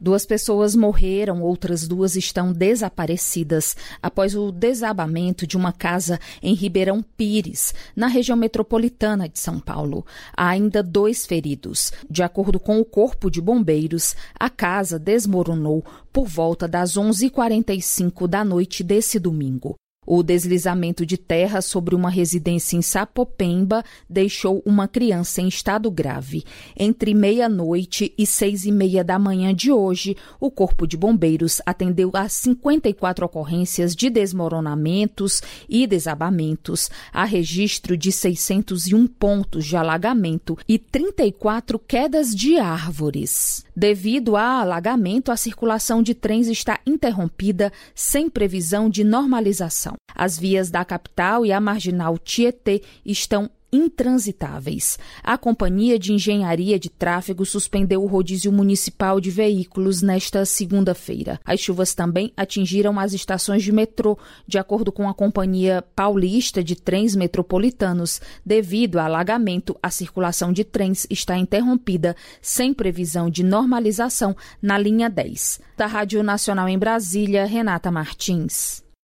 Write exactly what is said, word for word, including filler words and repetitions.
Duas pessoas morreram, outras duas estão desaparecidas após o desabamento de uma casa em Ribeirão Pires, na região metropolitana de São Paulo. Há ainda dois feridos. De acordo com o Corpo de Bombeiros, a casa desmoronou por volta das onze e quarenta e cinco da noite desse domingo. O deslizamento de terra sobre uma residência em Sapopemba deixou uma criança em estado grave. Entre meia-noite e seis e meia da manhã de hoje, o Corpo de Bombeiros atendeu a cinquenta e quatro ocorrências de desmoronamentos e desabamentos, há registro de seiscentos e um pontos de alagamento e trinta e quatro quedas de árvores. Devido a alagamento, a circulação de trens está interrompida, sem previsão de normalização. As vias da capital e a marginal Tietê estão intransitáveis. A Companhia de Engenharia de Tráfego suspendeu o rodízio municipal de veículos nesta segunda-feira. As chuvas também atingiram as estações de metrô, de acordo com a Companhia Paulista de Trens Metropolitanos. Devido ao alagamento, a circulação de trens está interrompida, sem previsão de normalização na linha dez. Da Rádio Nacional em Brasília, Renata Martins.